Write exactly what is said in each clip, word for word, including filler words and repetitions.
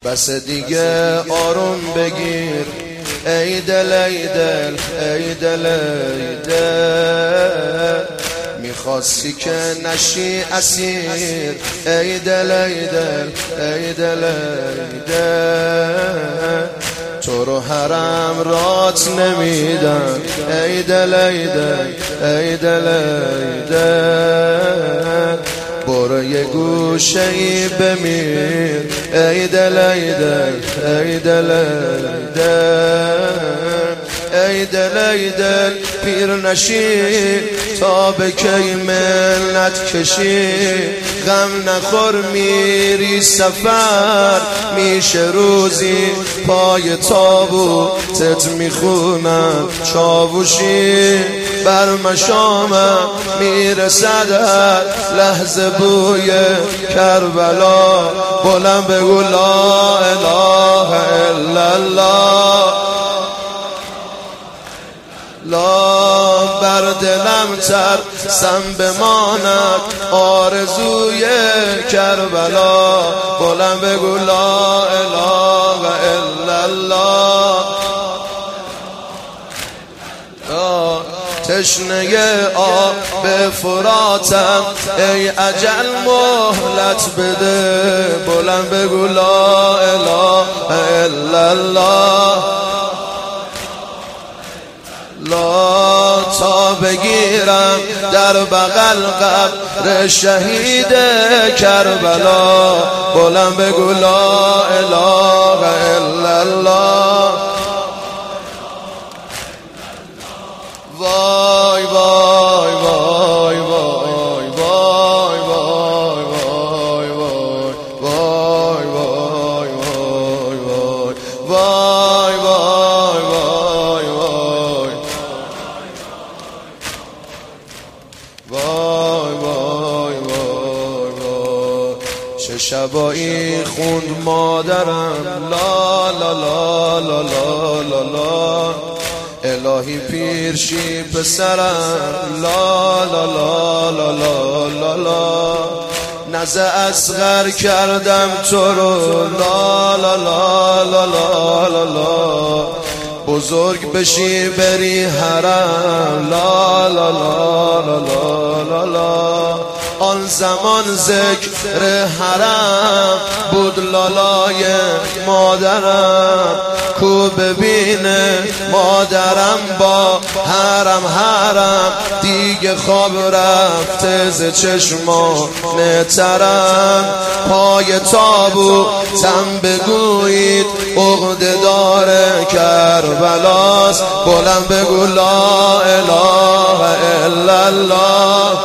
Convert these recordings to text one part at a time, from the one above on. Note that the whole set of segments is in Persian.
بس دیگه آروم بگیر ای دل ای دل ای دل ای دل، میخواستی که نشی اسیر ای دل ای دل ای دل ای دل، تو رو حرم رات نمیدن ای دل ای دل ای دل ای دل، برو یه گوشه ای بمیر ای دل ای دل ای دل ای دل، ای دل ای دل پیر نشی تا به کی منت کشی، غم نخور میری سفر میشه روزی پای تابوتت میخونم چاوشی، بر مشامم میرسد لحظه بوی کربلا، بلند بگو لا اله الا الله، لا بر دلم ترسم بماند آرزوی کربلا، بلند بگو لا اله الا الله، تشنه آب فراتم ای اجل مهلت بده، بلند بگو لا اله الا الله، لا تا بگیرم در بغل قبر شهید کربلا، بلند بگو لا اله الا الله، وای وای وای وای وای وای وای وای وای وای وای وای وای وای وای وای وای، چه شبایی خوند مادرم لا لا لا لا لا لا لا، الهی پیرشی پسرم لا لا لا لا لا لا لا، نزه اصغر کردم تو رو لا لا لا لا لا لا لا، بزرگ بشی بری حرم لا لا لا لا لا لا لا، آن زمان ذکر حرم بود لالای مادرم، کو ببینه مادرم با حرم حرم، دیگه خواب رفته ز چشمان ترم، پای تابوتم بگویید عقده دار کربلاست، بلند بگو لا اله الا الله،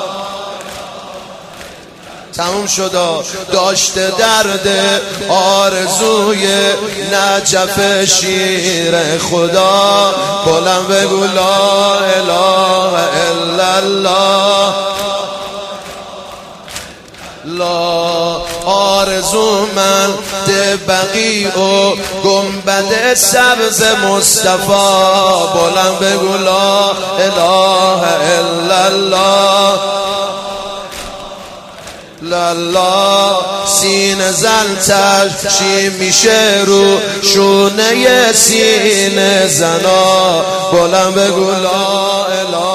تموم شدا داشته درد آرزوی نجف شیر خدا، بلند بگو لا اله الا الله، لا آرزو من ده بقی و گنبد سبز مصطفی، بلند بگو لا اله الا الله، لالا سینه زلتش چی میشه رو شونه سینه زنا، بلند بگو لا اله